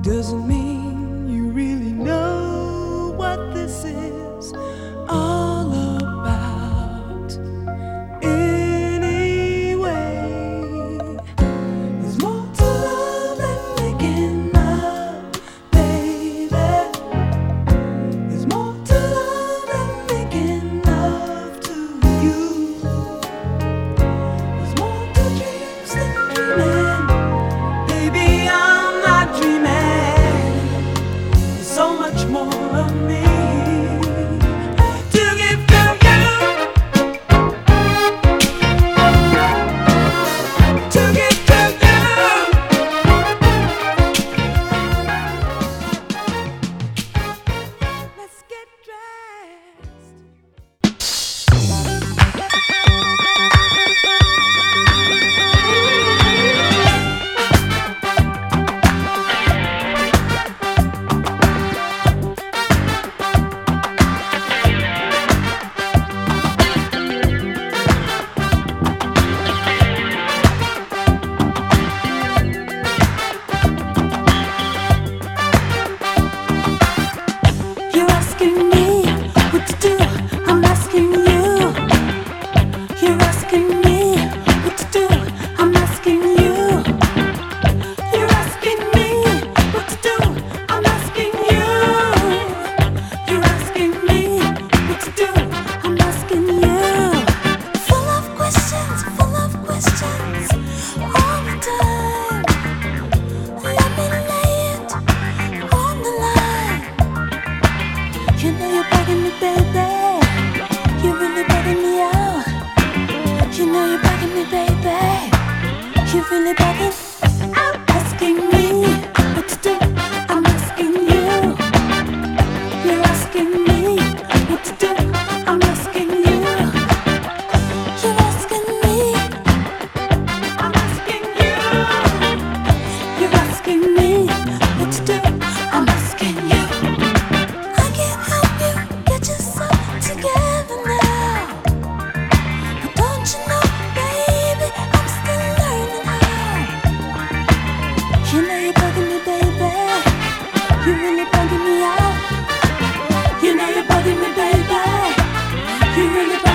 doesn't mean you really know what this is all about. Anyway, there's more to love than making love, baby. There's more to love than making love to you. There's more to dreams than dreaming. Baby, I'm not dreaming. There's so much more of me to give to you. To give to you. Let's get dressed. You're asking me what to do. I'm asking you. You're asking me what to do. I'm asking you. You're asking me what to do. I'm asking you. You're asking me what to do. I'm asking you. Full of questions all the time. Let me lay it on the line. You know you're bugging me, baby. You're really bugging me out. You know you're bugging me, baby. You're really bugging out. Asking me what to do. I'm asking you. You're asking me what to do. I'm asking you. You're asking me. I'm asking you. You're asking me what to do. I'm asking you. I can't help you get yourself together now. But don't you know, baby, I'm still learning how. You know you're bugging me, baby. You're really bugging me out. You know you're bugging me, baby. You're really